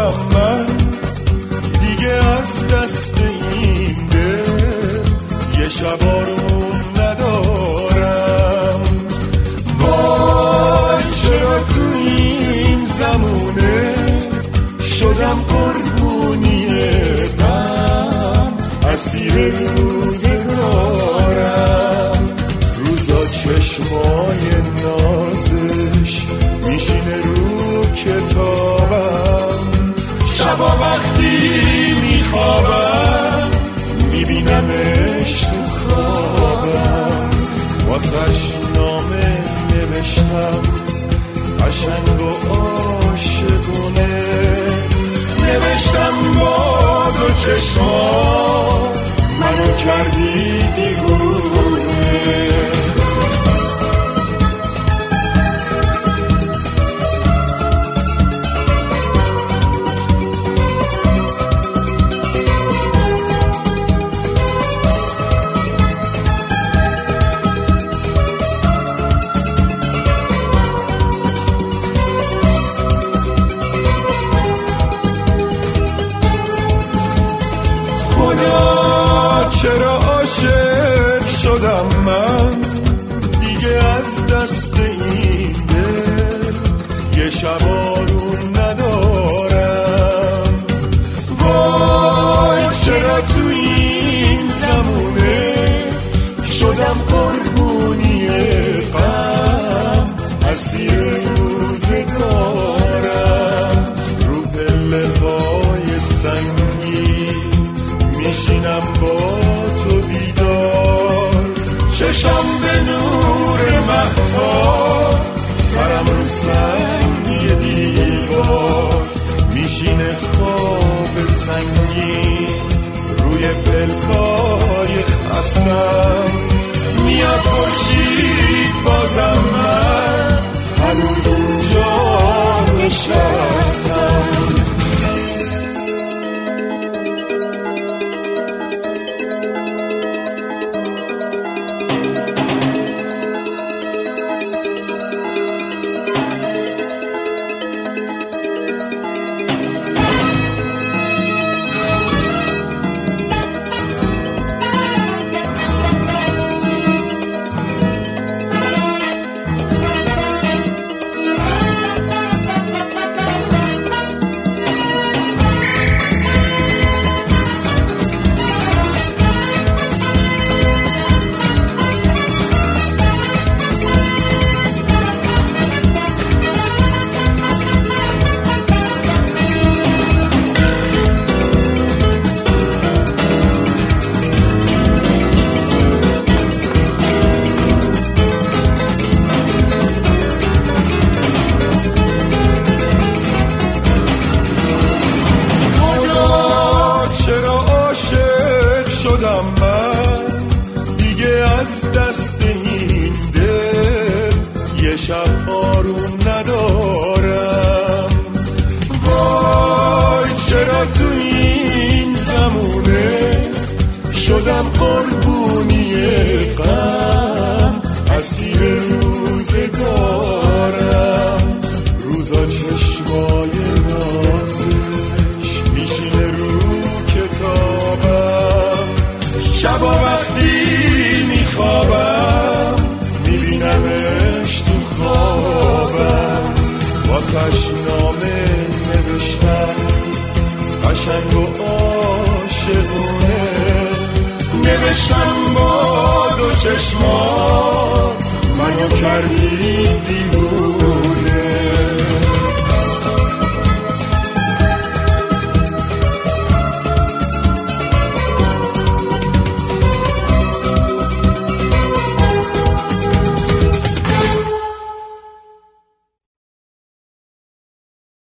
شدم من دیگه از دست این دل یه شب آروم ندارم. وای چرا تو این زمونه شدم قربونی غم، اسیر روزگارم. روزا چشمای نازش میشینه رو کتابم، شبا وقتی میخوابم میبینمش تو خوابم. واسش نامه نوشتم قشنگ و عاشقونه، نوشتم با دو چشمات منو کردی دیوونه. چرا عاشق شدم من دیگه از دست این دل یه شب آروم ندارم. وای چرا تو این زمونه شدم قربونی غم، اسیر روزگارم. رو پله های سنگی میشینم با تو بیدار، چشم به نور مهتاب، سرم رو سنگی دیوار. میشینه خواب سنگین روی پلکای خستم، میاد خورشید بازم من هنوز اونجا نشستم. من دیگه از دست این دل یه شب آروم ندارم. وای چرا تو این زمونه شدم قربونی غم، اسیر روزگارم. روزا چشمای نازش میشینه رو کتابم، شبا وقتی میخوابم میبینمش تو خوابم. واسش نامه نوشتم قشنگ و عاشقونه، نوشتم با دو چشمات منو کردی دیوونه.